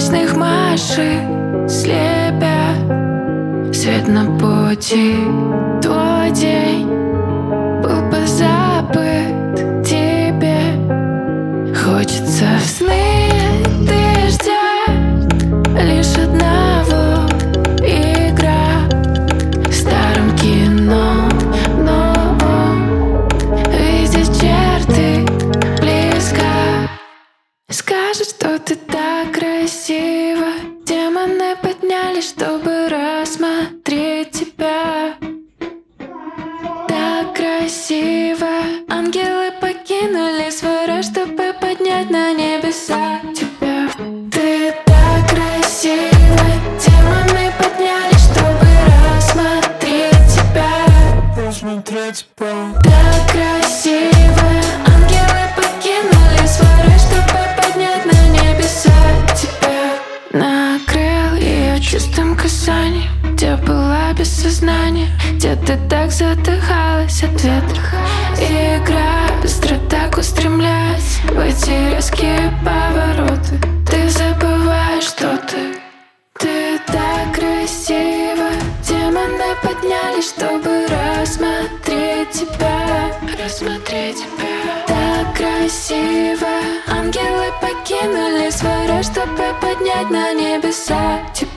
ночных машин слепя свет на пути. Твой день был позабыт тебе. Хочется в сны дождя лишь одного: игра в старом кино. Но видеть черты близко. Скажет, что ты так красива. Демоны поднялись, чтобы рассмотреть тебя. Так красиво. Ангелы покинули свой рай, чтобы поднять на небеса тебя. Ты так красива. Демоны поднялись, чтобы рассмотреть тебя. Так красиво. Ангелы покинули свой рай, чтобы поднять на небеса тебя. Накрыл ее чистым касанием, где была без сознания, где ты так задыхалась от ветра. Игра быстро так устремляясь в эти резкие повороты. Ты забываешь, что ты так красива. Демоны поднялись, чтобы рассмотреть тебя. Так красиво. Ангелы покинули свой рай, чтобы поднять на небеса тебя.